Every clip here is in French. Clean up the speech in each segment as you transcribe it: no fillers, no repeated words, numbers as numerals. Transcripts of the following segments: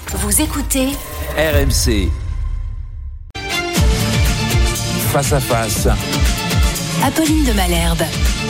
Vous écoutez RMC. Face à face. Apolline de Malherbe.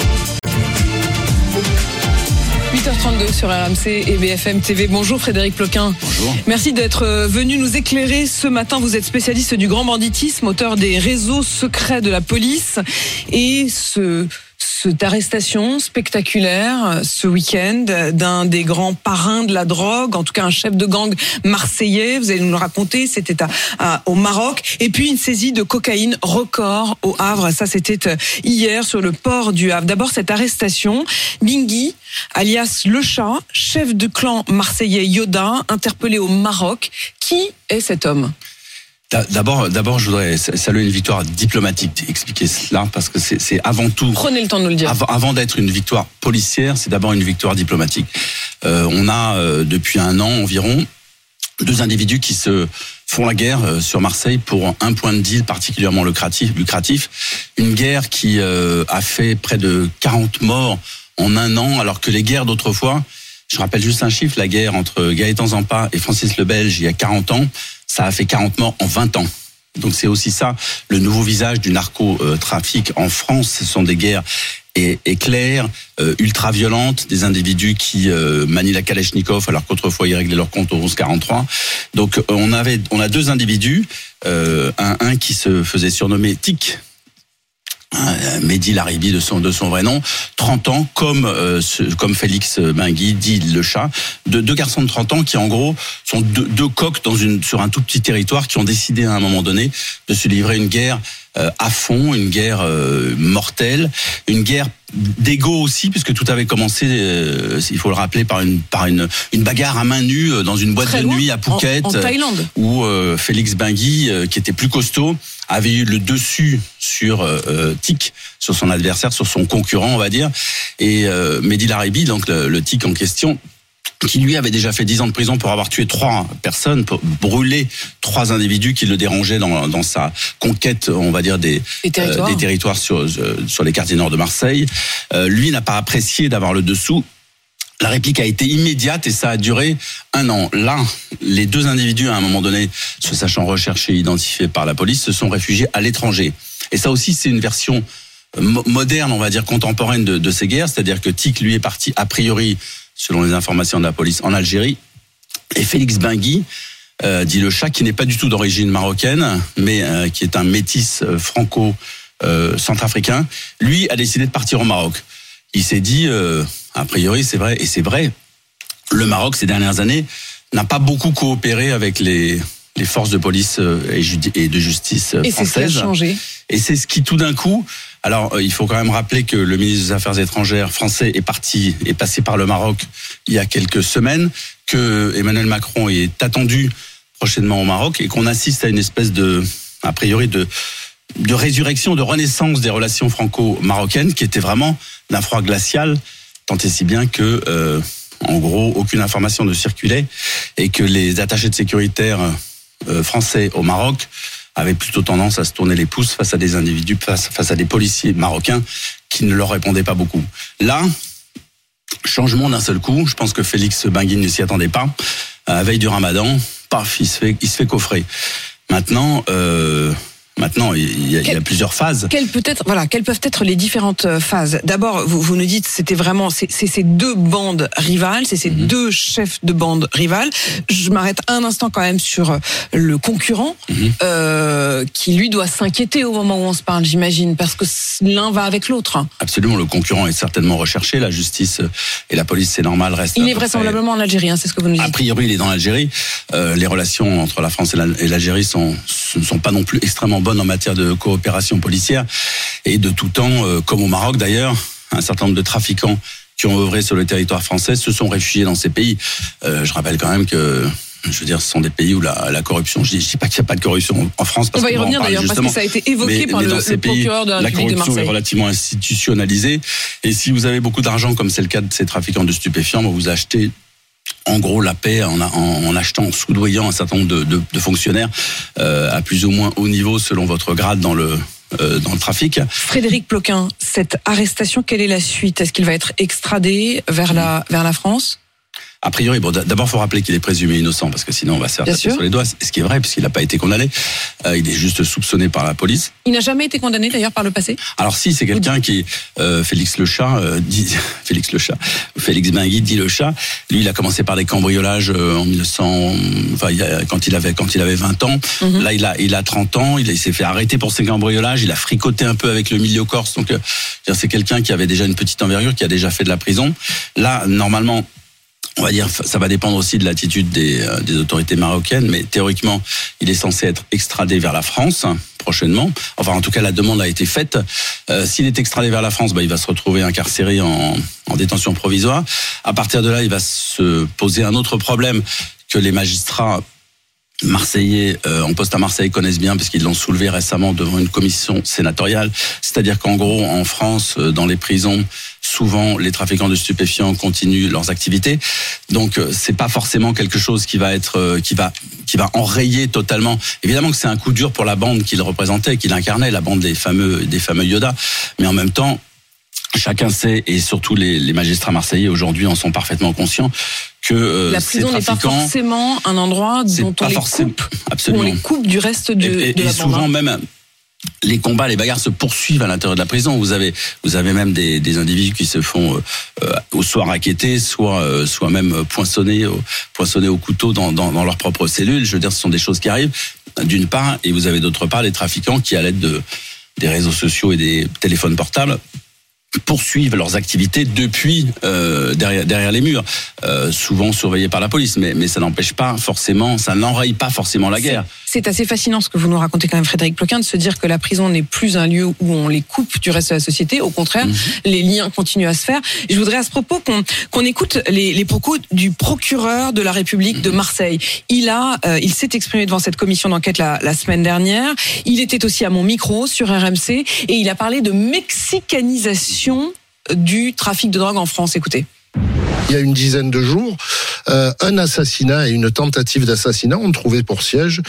8h32 sur RMC et BFM TV. Bonjour Frédéric Ploquin. Bonjour. Merci d'être venu nous éclairer ce matin. Vous êtes spécialiste du grand banditisme, auteur des réseaux secrets de la police. Et cette arrestation spectaculaire ce week-end d'un des grands parrains de la drogue, en tout cas un chef de gang marseillais, vous allez nous le raconter, c'était au Maroc. Et puis une saisie de cocaïne record au Havre, ça c'était hier sur le port du Havre. D'abord cette arrestation, Bingui, alias Le Chat, chef de clan marseillais Yoda, interpellé au Maroc. Qui est cet homme ? D'abord, je voudrais saluer une victoire diplomatique, expliquer cela, parce que c'est avant tout... Prenez le temps de nous le dire. Avant d'être une victoire policière, c'est d'abord une victoire diplomatique. On a, depuis un an environ, 2 individus qui se font la guerre sur Marseille pour un point de deal particulièrement lucratif. Une guerre qui a fait près de 40 morts en un an, alors que les guerres d'autrefois... Je rappelle juste un chiffre, la guerre entre Gaëtan Zampa et Francis le Belge, il y a 40 ans, ça a fait 40 morts en 20 ans. Donc c'est aussi ça, le nouveau visage du narcotrafic en France. Ce sont des guerres éclairs, ultra-violentes, des individus qui manient la Kalachnikov alors qu'autrefois ils réglaient leur compte au 11-43. Donc on a 2 individus, un qui se faisait surnommer Tic, Mehdi Laribi de son vrai nom, 30 ans, comme Félix Bingui, dit Le Chat, 2 garçons de 30 ans qui en gros sont deux coqs sur un tout petit territoire qui ont décidé à un moment donné de se livrer une guerre à fond, une guerre mortelle, une guerre d'ego aussi, puisque tout avait commencé, il faut le rappeler, par une bagarre à main nue dans une boîte de nuit à Phuket, en Thaïlande, où Félix Bingui, qui était plus costaud, avait eu le dessus sur Tic, sur son adversaire, sur son concurrent, on va dire, et Mehdi Laribi, donc le Tic en question, qui lui avait déjà fait 10 ans de prison pour avoir tué 3 personnes, pour brûler 3 individus qui le dérangeaient dans sa conquête, on va dire, des territoires sur les quartiers nord de Marseille. Lui n'a pas apprécié d'avoir le dessous. La réplique a été immédiate et ça a duré 1 an. Là, les 2 individus, à un moment donné, se sachant recherchés et identifiés par la police, se sont réfugiés à l'étranger. Et ça aussi, c'est une version moderne, on va dire, contemporaine de ces guerres. C'est-à-dire que Tic, lui, est parti, a priori, selon les informations de la police, en Algérie. Et Félix Bingui, dit Le Chat, qui n'est pas du tout d'origine marocaine, mais qui est un métis franco-centrafricain, lui a décidé de partir au Maroc. Il s'est dit, a priori, c'est vrai, et c'est vrai, le Maroc, ces dernières années, n'a pas beaucoup coopéré avec les forces de police et de justice françaises. Et c'est ce qui a changé. Et c'est ce qui, tout d'un coup... Alors, il faut quand même rappeler que le ministre des Affaires étrangères français est passé par le Maroc il y a quelques semaines, que Emmanuel Macron est attendu prochainement au Maroc et qu'on assiste à une espèce a priori, de résurrection, de renaissance des relations franco-marocaines qui était vraiment d'un froid glacial, tant et si bien que, en gros, aucune information ne circulait et que les attachés de sécurité français au Maroc avaient plutôt tendance à se tourner les pouces face à des individus, face à des policiers marocains qui ne leur répondaient pas beaucoup. Là, changement d'un seul coup, je pense que Félix Bingui ne s'y attendait pas. À la veille du Ramadan, paf, il se fait coffrer. Maintenant, il y a plusieurs phases. Quelles peuvent être les différentes phases ? D'abord, vous nous dites, c'était vraiment c'est ces 2 bandes rivales, c'est ces 2 chefs de bandes rivales. Je m'arrête un instant quand même sur le concurrent, qui lui doit s'inquiéter au moment où on se parle, j'imagine, parce que l'un va avec l'autre. Absolument, le concurrent est certainement recherché. La justice et la police, c'est normal, restent. Il est vraisemblablement en Algérie, c'est ce que vous nous dites. A priori, il est dans l'Algérie. Les relations entre la France et l'Algérie ne sont pas non plus extrêmement bonnes en matière de coopération policière. Et de tout temps, comme au Maroc d'ailleurs, un certain nombre de trafiquants qui ont œuvré sur le territoire français se sont réfugiés dans ces pays. Je rappelle quand même que, je veux dire, ce sont des pays où la corruption, je dis pas qu'il n'y a pas de corruption en France. Parce on va y revenir d'ailleurs, parce que ça a été évoqué par le procureur de la République de Marseille. La corruption est relativement institutionnalisée. Et si vous avez beaucoup d'argent, comme c'est le cas de ces trafiquants de stupéfiants, vous achetez en gros la paix en achetant, en soudoyant un certain nombre de fonctionnaires à plus ou moins haut niveau selon votre grade dans le trafic. Frédéric Ploquin, cette arrestation, quelle est la suite ? Est-ce qu'il va être extradé vers la France ? A priori, bon, d'abord, faut rappeler qu'il est présumé innocent, parce que sinon, on va se faire taper sur les doigts. Ce qui est vrai, puisqu'il n'a pas été condamné. Il est juste soupçonné par la police. Il n'a jamais été condamné, d'ailleurs, par le passé? Alors, si, c'est quelqu'un qui, Félix Benguigui dit le chat. Lui, il a commencé par des cambriolages en 1900, quand il avait 20 ans. Là, il a 30 ans. Il s'est fait arrêter pour ses cambriolages. Il a fricoté un peu avec le milieu corse. Donc, c'est quelqu'un qui avait déjà une petite envergure, qui a déjà fait de la prison. Là, normalement, on va dire, ça va dépendre aussi de l'attitude des autorités marocaines, mais théoriquement, il est censé être extradé vers la France prochainement. Enfin, en tout cas, la demande a été faite. S'il est extradé vers la France, il va se retrouver incarcéré en détention provisoire. À partir de là, il va se poser un autre problème que les magistrats marseillais en poste à Marseille connaissent bien, parce qu'ils l'ont soulevé récemment devant une commission sénatoriale. C'est-à-dire qu'en gros, en France, dans les prisons, souvent les trafiquants de stupéfiants continuent leurs activités. Donc c'est pas forcément quelque chose qui va enrayer totalement. Évidemment que c'est un coup dur pour la bande qu'il représentait, qu'il incarnait, la bande des fameux Yoda. Mais en même temps, chacun sait, et surtout les magistrats marseillais aujourd'hui en sont parfaitement conscients, que la prison n'est pas forcément un endroit dont on les coupe du reste de la bande. Et souvent même, les combats, les bagarres se poursuivent à l'intérieur de la prison. Vous avez même des individus qui se font soit raqueter, soit même poinçonner au couteau dans leur propre cellule. Je veux dire, ce sont des choses qui arrivent d'une part, et vous avez d'autre part les trafiquants qui, à l'aide des réseaux sociaux et des téléphones portables, poursuivent leurs activités depuis derrière les murs, souvent surveillés par la police, mais ça n'empêche pas forcément, ça n'enraye pas forcément la guerre. C'est assez fascinant ce que vous nous racontez quand même, Frédéric Ploquin, de se dire que la prison n'est plus un lieu où on les coupe du reste de la société. Au contraire, les liens continuent à se faire. Et je voudrais à ce propos qu'on écoute les propos du procureur de la République de Marseille. Il s'est exprimé devant cette commission d'enquête la semaine dernière. Il était aussi à mon micro sur RMC et il a parlé de mexicanisation du trafic de drogue en France. Écoutez. Il y a une dizaine de jours, un assassinat et une tentative d'assassinat ont trouvé pour siège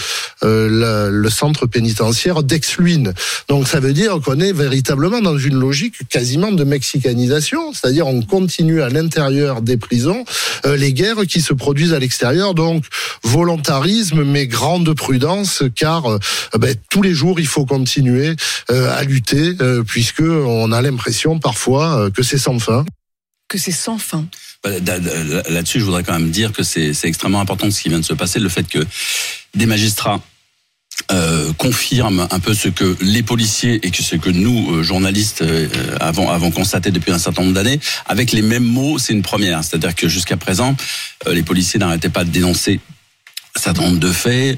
le centre pénitentiaire d'Aix-Luynes. Donc ça veut dire qu'on est véritablement dans une logique quasiment de mexicanisation, c'est-à-dire on continue à l'intérieur des prisons les guerres qui se produisent à l'extérieur. Donc volontarisme mais grande prudence, car tous les jours il faut continuer à lutter, puisque on a l'impression parfois que c'est sans fin. Que c'est sans fin. Là-dessus, je voudrais quand même dire que c'est extrêmement important ce qui vient de se passer, le fait que des magistrats confirment un peu ce que les policiers et ce que nous, journalistes, avons constaté depuis un certain nombre d'années, avec les mêmes mots. C'est une première. C'est-à-dire que jusqu'à présent, les policiers n'arrêtaient pas de dénoncer un certain nombre de faits,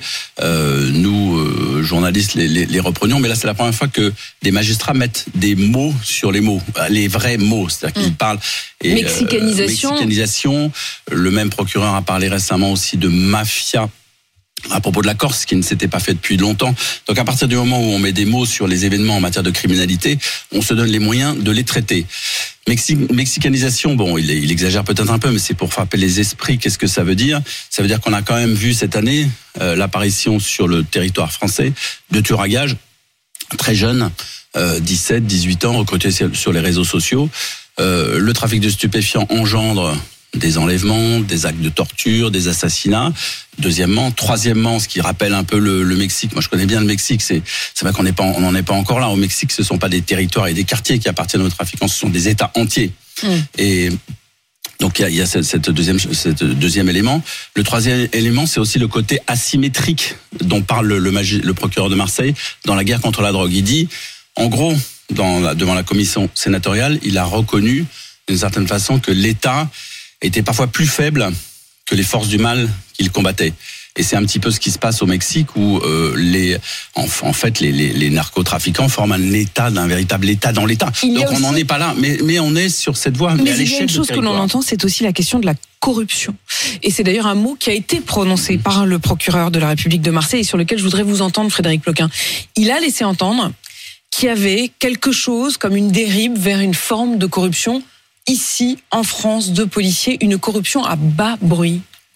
nous, journalistes, les reprenions, mais là c'est la première fois que des magistrats mettent des mots sur les mots, les vrais mots, c'est-à-dire qu'ils parlent... Mexicanisation. Le même procureur a parlé récemment aussi de mafia à propos de la Corse, qui ne s'était pas fait depuis longtemps. Donc à partir du moment où on met des mots sur les événements en matière de criminalité, on se donne les moyens de les traiter. Mexicanisation, bon, il exagère peut-être un peu, mais c'est pour frapper les esprits. Qu'est-ce que ça veut dire ? Ça veut dire qu'on a quand même vu cette année l'apparition sur le territoire français de tueurs à gages très jeunes, 17, 18 ans, recrutés sur les réseaux sociaux. Le trafic de stupéfiants engendre des enlèvements, des actes de torture, des assassinats. Deuxièmement, troisièmement, ce qui rappelle un peu le Mexique. Moi, je connais bien le Mexique. C'est vrai qu'on n'en est pas encore là. Au Mexique, ce sont pas des territoires et des quartiers qui appartiennent aux trafiquants. Ce sont des États entiers. Et donc, il y a cette deuxième élément. Le troisième élément, c'est aussi le côté asymétrique dont parle le procureur de Marseille dans la guerre contre la drogue. Il dit, en gros, devant la commission sénatoriale, il a reconnu d'une certaine façon que l'État était parfois plus faible que les forces du mal qu'il combattait. Et c'est un petit peu ce qui se passe au Mexique, où les narcotrafiquants forment un véritable État dans l'État. Donc on n'en est pas là, mais on est sur cette voie. Mais il y a une chose que l'on entend, c'est aussi la question de la corruption. Et c'est d'ailleurs un mot qui a été prononcé par le procureur de la République de Marseille et sur lequel je voudrais vous entendre, Frédéric Ploquin. Il a laissé entendre qu'il y avait quelque chose comme une dérive vers une forme de corruption ici, en France, de policiers, une corruption à bas bruit.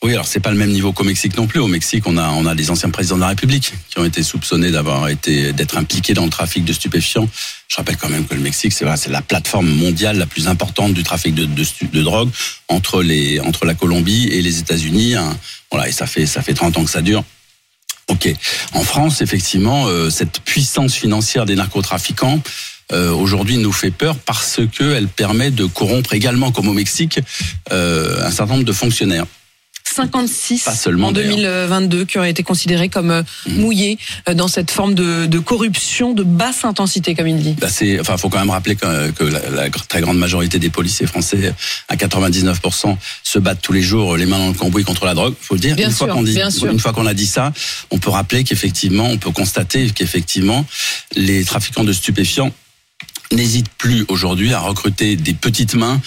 Oui, alors c'est pas le même niveau qu'au Mexique non plus. Au Mexique, on a des anciens présidents de la République qui ont été soupçonnés d'être impliqués dans le trafic de stupéfiants. Je rappelle quand même que le Mexique, c'est la plateforme mondiale la plus importante du trafic de drogue entre la Colombie et les États-Unis. Hein. Voilà, et ça fait 30 ans que ça dure. Ok. En France, effectivement, cette puissance financière des narcotrafiquants aujourd'hui nous fait peur parce que elle permet de corrompre également, comme au Mexique, un certain nombre de fonctionnaires. 56 en 2022 qui auraient été considérés comme mouillés dans cette forme de corruption de basse intensité, comme il dit. Faut quand même rappeler que la très grande majorité des policiers français, à 99%, se battent tous les jours les mains dans le cambouis contre la drogue. Faut le dire. Une fois qu'on a dit ça, on peut rappeler qu'effectivement, on peut constater qu'effectivement, les trafiquants de stupéfiants n'hésite plus aujourd'hui à recruter des petites mains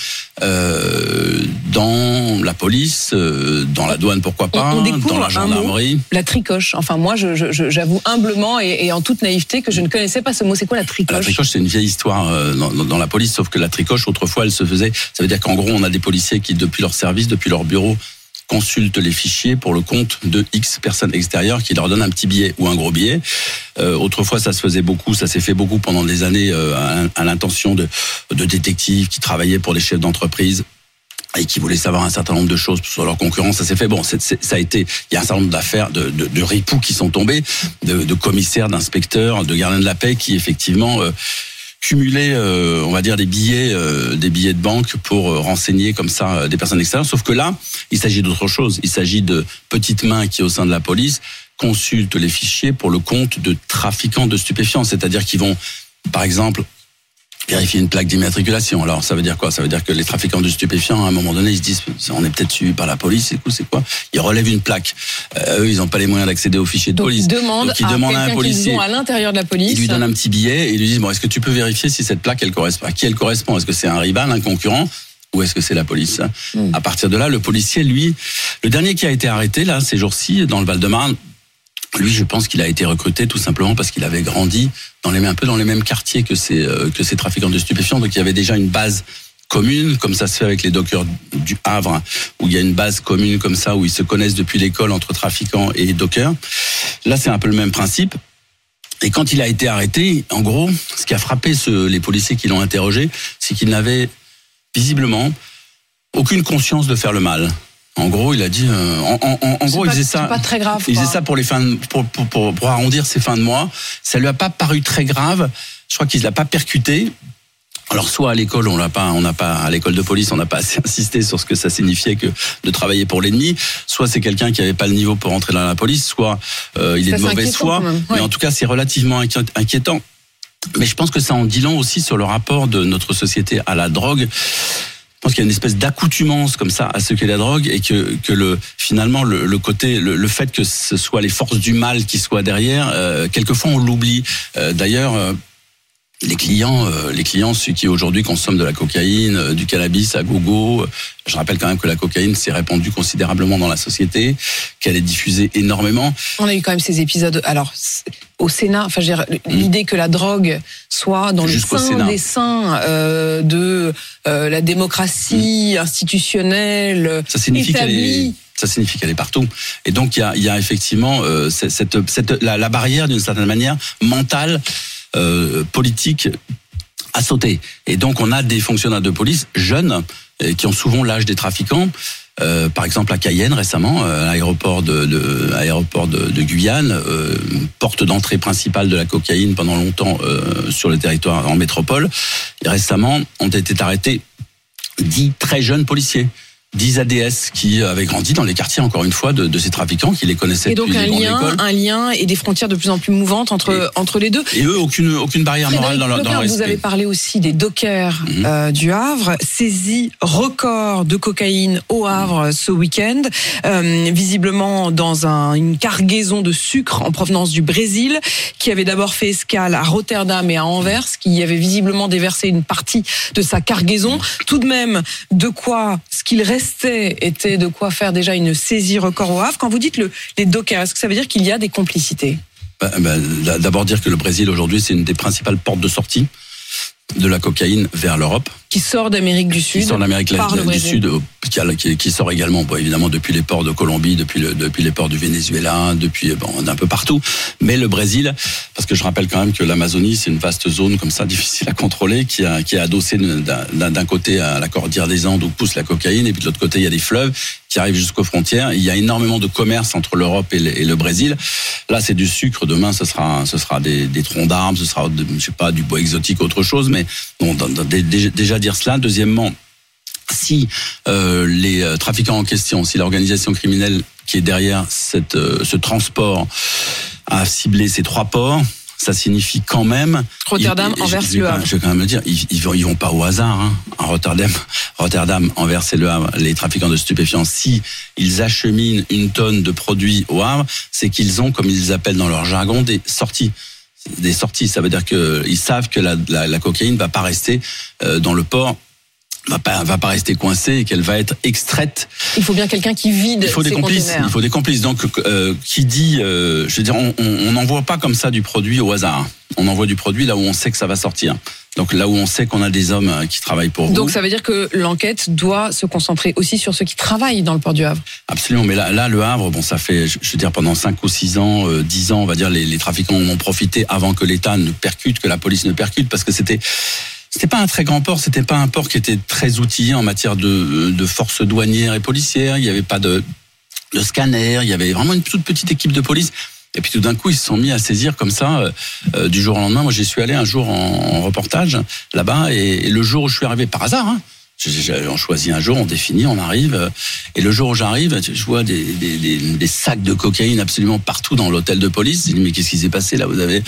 dans la police, dans la douane, pourquoi pas, dans la gendarmerie. La tricoche. Enfin, moi, j'avoue humblement et en toute naïveté que je ne connaissais pas ce mot. C'est quoi la tricoche ? La tricoche, c'est une vieille histoire dans la police, sauf que la tricoche, autrefois, elle se faisait. Ça veut dire qu'en gros, on a des policiers qui, depuis leur service, depuis leur bureau, consultent les fichiers pour le compte de X personnes extérieures qui leur donnent un petit billet ou un gros billet. Autrefois, ça se faisait beaucoup, ça s'est fait beaucoup pendant des années à l'intention de détectives qui travaillaient pour des chefs d'entreprise et qui voulaient savoir un certain nombre de choses sur leurs concurrents. Ça s'est fait. Bon, ça a été. Il y a un certain nombre d'affaires de ripoux qui sont tombés, de commissaires, d'inspecteurs, de gardiens de la paix qui effectivement cumuler, on va dire, des billets de banque pour renseigner comme ça des personnes extérieures. Sauf que là, il s'agit d'autre chose. Il s'agit de petites mains qui, au sein de la police, consultent les fichiers pour le compte de trafiquants de stupéfiants. C'est-à-dire qu'ils vont, par exemple, vérifier une plaque d'immatriculation. Alors, ça veut dire quoi ? Ça veut dire que les trafiquants de stupéfiants, à un moment donné, ils se disent, on est peut-être suivi par la police, c'est quoi ? Ils relèvent une plaque. Eux, ils n'ont pas les moyens d'accéder aux fichiers de police. Donc, ils demandent à un policier à l'intérieur de la police. Ils lui donnent un petit billet et ils lui disent, bon, est-ce que tu peux vérifier si cette plaque, elle correspond à qui elle correspond ? Est-ce que c'est un rival, un concurrent ? Ou est-ce que c'est la police ? À partir de là, le policier, lui, le dernier qui a été arrêté, là, ces jours-ci, dans le Val-de-Marne, lui, je pense qu'il a été recruté tout simplement parce qu'il avait grandi un peu dans les mêmes quartiers que ces trafiquants de stupéfiants. Donc, il y avait déjà une base commune, comme ça se fait avec les dockers du Havre, où il y a une base commune comme ça, où ils se connaissent depuis l'école entre trafiquants et dockers. Là, c'est un peu le même principe. Et quand il a été arrêté, en gros, ce qui a frappé les policiers qui l'ont interrogé, c'est qu'il n'avait visiblement aucune conscience de faire le mal. En gros, il a dit, en gros, il faisait ça. C'est pas très grave. Il faisait ça pour pour arrondir ses fins de mois. Ça lui a pas paru très grave. Je crois qu'il l'a pas percuté. Alors, soit à l'école, à l'école de police, on n'a pas assez insisté sur ce que ça signifiait que de travailler pour l'ennemi. Soit c'est quelqu'un qui avait pas le niveau pour entrer dans la police, soit il est de mauvaise foi. Mais en tout cas, c'est relativement inquiétant. Mais je pense que ça en dit long aussi sur le rapport de notre société à la drogue. Je pense qu'il y a une espèce d'accoutumance comme ça à ce qu'est la drogue et que finalement le fait que ce soit les forces du mal qui soient derrière, quelquefois on l'oublie. D'ailleurs, les clients, ceux qui aujourd'hui consomment de la cocaïne, du cannabis à gogo, je rappelle quand même que la cocaïne s'est répandue considérablement dans la société, qu'elle est diffusée énormément. On a eu quand même ces épisodes. Alors, au Sénat, enfin, l'idée que la drogue soit dans le sein des saints de la démocratie institutionnelle établie. Ça signifie qu'elle est partout. Et donc, il y a effectivement la barrière, d'une certaine manière, mentale, politique à sauter. Et donc, on a des fonctionnaires de police jeunes qui ont souvent l'âge des trafiquants. Par exemple, à Cayenne, récemment, l'aéroport de Guyane, porte d'entrée principale de la cocaïne pendant longtemps sur le territoire en métropole. Et récemment, ont été arrêtés 10 très jeunes policiers. 10 ADS qui avaient grandi dans les quartiers, encore une fois, de ces trafiquants, qui les connaissaient depuis les bancs d'école. Un lien et des frontières de plus en plus mouvantes entre les deux. Et eux, aucune barrière morale dans leur respect. Vous avez parlé aussi des dockers du Havre, saisie record de cocaïne au Havre ce week-end, visiblement dans une cargaison de sucre en provenance du Brésil, qui avait d'abord fait escale à Rotterdam et à Anvers, qui avait visiblement déversé une partie de sa cargaison. Tout de même, ce qu'il restait était de quoi faire déjà une saisie record au Havre. Quand vous dites les dockers, est-ce que ça veut dire qu'il y a des complicités ? D'abord dire que le Brésil aujourd'hui c'est une des principales portes de sortie de la cocaïne vers l'Europe. Qui sort d'Amérique du Sud. Qui sort d'Amérique du Sud, qui sort également, évidemment, depuis les ports de Colombie, depuis les ports du Venezuela, d'un peu partout. Mais le Brésil, parce que je rappelle quand même que l'Amazonie, c'est une vaste zone comme ça, difficile à contrôler, qui est adossée d'un côté à la cordillère des Andes où pousse la cocaïne, et puis de l'autre côté, il y a des fleuves qui arrivent jusqu'aux frontières. Il y a énormément de commerce entre l'Europe et le Brésil. Là, c'est du sucre. Demain, ce sera des troncs d'arbres, ce sera, je sais pas, du bois exotique, autre chose. Mais bon, déjà dire cela. Deuxièmement, si les trafiquants en question, si l'organisation criminelle qui est derrière ce transport a ciblé ces 3 ports, ça signifie quand même Rotterdam, Anvers, Le Havre. Je vais quand même le dire, ils vont pas au hasard. Hein. À Rotterdam, Anvers et Le Havre, les trafiquants de stupéfiants, si ils acheminent une tonne de produits au Havre, c'est qu'ils ont, comme ils appellent dans leur jargon, des sorties. Ça veut dire qu'ils savent que la cocaïne va pas rester dans le port, va pas rester coincée, et qu'elle va être extraite. Il faut bien quelqu'un qui vide ces conteneurs. Il faut des complices. Donc, qui dit, je veux dire, on n'envoie pas comme ça du produit au hasard. On envoie du produit là où on sait que ça va sortir. Donc là où on sait qu'on a des hommes qui travaillent pour vous. Donc ça veut dire que l'enquête doit se concentrer aussi sur ceux qui travaillent dans le port du Havre. Absolument, mais là Le Havre, bon, ça fait, je veux dire, pendant 5 ou 6 ans, 10 ans, on va dire, les trafiquants en ont profité avant que l'État ne percute, que la police ne percute, parce que c'était pas un très grand port, c'était pas un port qui était très outillé en matière de forces douanières et policières. Il y avait pas de scanner, il y avait vraiment une toute petite équipe de police. Et puis tout d'un coup, ils se sont mis à saisir comme ça, du jour au lendemain. Moi, j'y suis allé un jour en reportage là-bas, et le jour où je suis arrivé par hasard, hein, on choisit un jour, on définit, on arrive, et le jour où j'arrive, je vois des sacs de cocaïne absolument partout dans l'hôtel de police. Je dis, mais qu'est-ce qui s'est passé là? Vous avez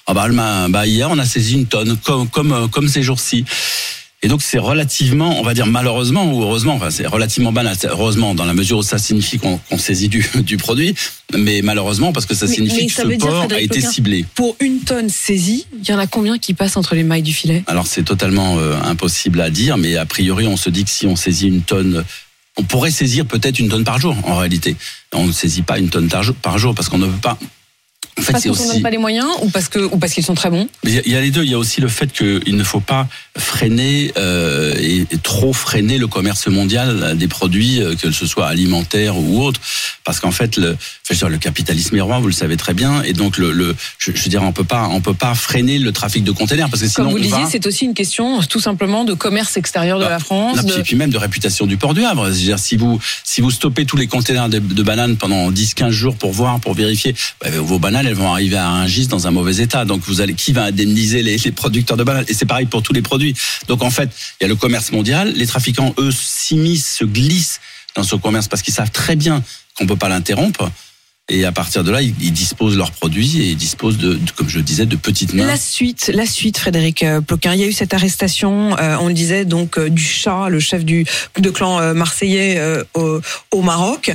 hier on a saisi une tonne, comme ces jours-ci. Et donc c'est relativement, on va dire malheureusement ou heureusement, enfin c'est relativement banal, heureusement dans la mesure où ça signifie qu'on saisit du produit, mais malheureusement parce que ça signifie que ce port a été ciblé. Pour une tonne saisie, il y en a combien qui passent entre les mailles du filet? Alors c'est totalement impossible à dire, mais a priori on se dit que si on saisit une tonne, on pourrait saisir peut-être une tonne par jour en réalité. On ne saisit pas une tonne par jour parce qu'on ne peut pas. En fait, parce qu'on ne donne pas les moyens ou parce qu'ils sont très bons? Il y a les deux. Il y a aussi le fait qu'il ne faut pas freiner et trop freiner le commerce mondial des produits, que ce soit alimentaires ou autres, parce qu'en fait le capitalisme est roi, vous le savez très bien, et donc je veux dire on peut pas freiner le trafic de containers, parce que sinon, comme vous le disiez, c'est aussi une question tout simplement de commerce extérieur de la France. Et puis même de réputation du port du Havre. C'est-à-dire si vous stoppez tous les containers de bananes pendant 10-15 jours pour vérifier, vos bananes elles vont arriver à Rungis dans un mauvais état. Donc qui va indemniser les producteurs de bananes? Et c'est pareil pour tous les produits. Donc en fait, il y a le commerce mondial. Les trafiquants, eux, s'immiscent, se glissent dans ce commerce parce qu'ils savent très bien qu'on peut pas l'interrompre. Et à partir de là, ils disposent leurs produits et ils disposent comme je le disais, de petites mains. La suite, Frédéric Ploquin. Il y a eu cette arrestation, on le disait, donc du Chat, le chef de clan marseillais au Maroc.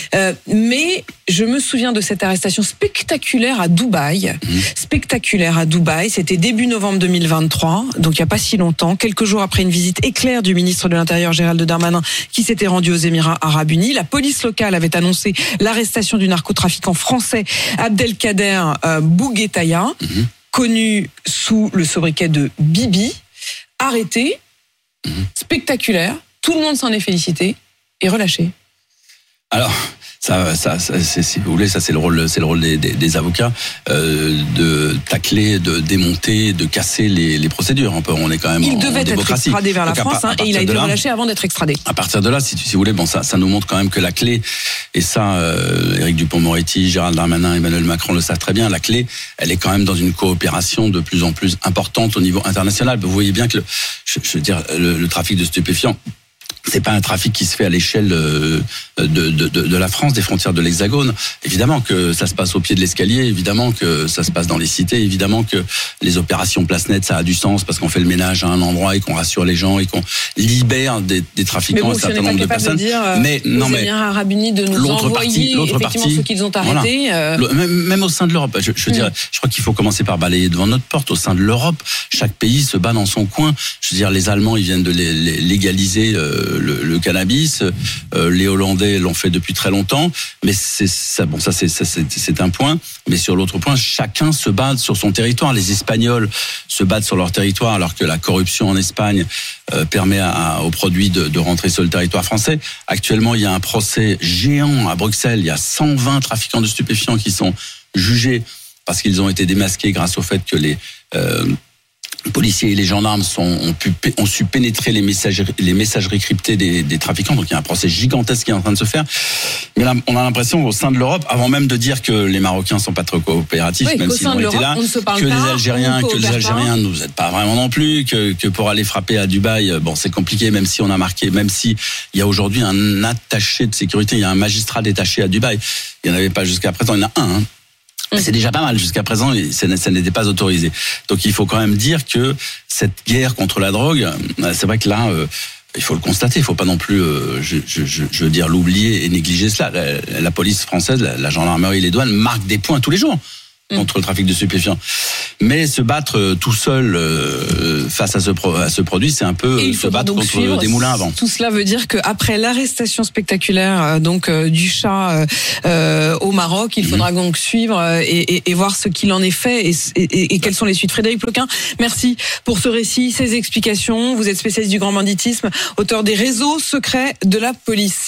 Mais je me souviens de cette arrestation spectaculaire à Dubaï. C'était début novembre 2023, donc il n'y a pas si longtemps, quelques jours après une visite éclair du ministre de l'Intérieur Gérald Darmanin qui s'était rendu aux Émirats Arabes Unis. La police locale avait annoncé l'arrestation du narcotrafiquant français Abdelkader Bouguetaya, connu sous le sobriquet de Bibi, arrêté, spectaculaire, tout le monde s'en est félicité et relâché. Alors, ça, si vous voulez, ça c'est le rôle des avocats, de tacler, de démonter, de casser les procédures. On est quand même en démocratie. Il devait être extradé vers la France, et il a été relâché avant d'être extradé. À partir de là, si vous voulez, ça nous montre quand même que la clé, et ça, Éric Dupond-Moretti, Gérald Darmanin, Emmanuel Macron le savent très bien, la clé, elle est quand même dans une coopération de plus en plus importante au niveau international. Vous voyez bien que le trafic de stupéfiants, c'est pas un trafic qui se fait à l'échelle de la France, des frontières de l'Hexagone. Évidemment que ça se passe au pied de l'escalier, évidemment que ça se passe dans les cités, évidemment que les opérations place nette, ça a du sens parce qu'on fait le ménage à un endroit et qu'on rassure les gens et qu'on libère des trafiquants, un certain nombre de personnes. Mais aux Émirats Arabes Unis de nous envoyer effectivement ceux qu'ils ont arrêtés. Voilà. Même au sein de l'Europe, je veux dire, je crois qu'il faut commencer par balayer devant notre porte. Au sein de l'Europe, chaque pays se bat dans son coin. Je veux dire, les Allemands, ils viennent de légaliser le cannabis. Les Hollandais l'ont fait depuis très longtemps, mais c'est un point. Mais sur l'autre point, chacun se bat sur son territoire. Les Espagnols se battent sur leur territoire, alors que la corruption en Espagne permet aux produits de rentrer sur le territoire français. Actuellement, il y a un procès géant à Bruxelles. Il y a 120 trafiquants de stupéfiants qui sont jugés parce qu'ils ont été démasqués grâce au fait que les policiers et les gendarmes ont su pénétrer les messageries cryptées des trafiquants. Donc il y a un procès gigantesque qui est en train de se faire. Mais là, on a l'impression au sein de l'Europe, avant même de dire que les Marocains sont pas trop coopératifs, oui, même s'ils ont été là, que les Algériens ne nous aident pas vraiment non plus, que pour aller frapper à Dubaï, c'est compliqué, même si on a marqué, même si il y a aujourd'hui un attaché de sécurité, il y a un magistrat détaché à Dubaï. Il n'y en avait pas jusqu'à présent, il y en a un. C'est déjà pas mal. Jusqu'à présent, ça n'était pas autorisé. Donc il faut quand même dire que cette guerre contre la drogue, c'est vrai que là, il faut le constater. Il faut pas non plus, je veux dire, l'oublier et négliger cela. La police française, la gendarmerie, les douanes marquent des points tous les jours contre le trafic de stupéfiants. Mais se battre tout seul face à ce produit, c'est un peu se battre contre des moulins à vent. Tout cela veut dire qu'après l'arrestation spectaculaire du chat au Maroc, il faudra donc suivre et voir ce qu'il en est fait et quelles sont les suites. Frédéric Ploquin, merci pour ce récit, ces explications. Vous êtes spécialiste du grand banditisme, auteur des réseaux secrets de la police.